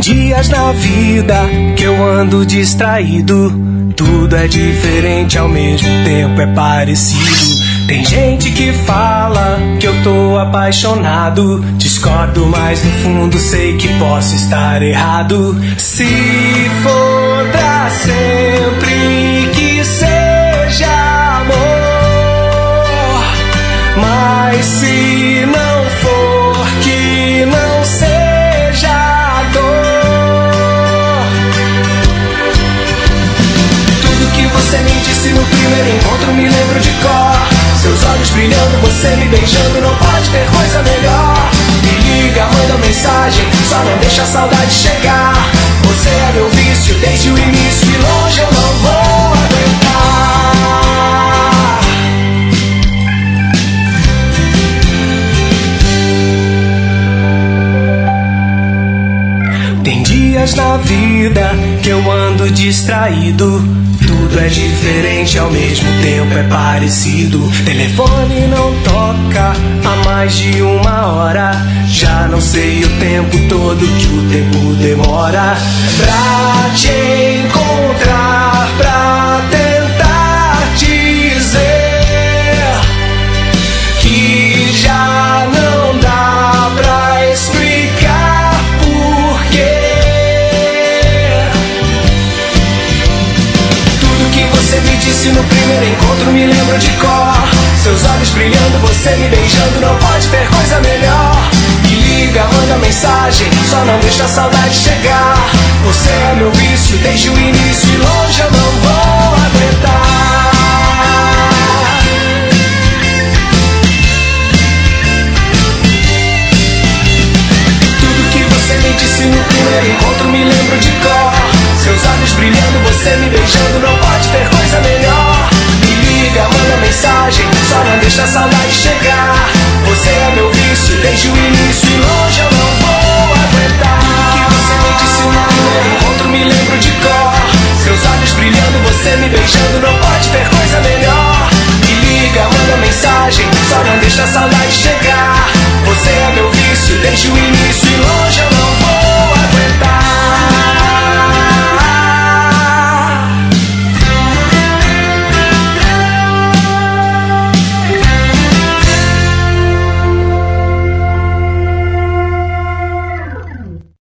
Dias na vida que eu ando distraído, tudo é diferente, ao mesmo tempo é parecido. Tem gente que fala que eu tô apaixonado, discordo, mas no fundo sei que posso estar errado. Se for pra sempre, que seja amor, mas se não for, que não seja dor. Tudo que você me disse no primeiro encontro me lembro de cor. Seus olhos brilhando, você me beijando, não pode ter coisa melhor. Me liga, manda mensagem, só não deixa a saudade chegar. Você é meu vício desde o início e longe eu não vou aguentar. Tem dias na vida que eu ando distraído, tudo é diferente, ao mesmo tempo é parecido. Telefone não toca há mais de uma hora, já não sei o tempo todo que o tempo demora pra te encontrar, pra tentar dizer que já não dá pra explicar porquê. Você me disse no primeiro encontro, me lembro de cor. Seus olhos brilhando, você me beijando, não pode ter coisa melhor. Me liga, manda mensagem, só não deixa a saudade chegar. Você é meu vício desde o início e longe eu não vou aguentar.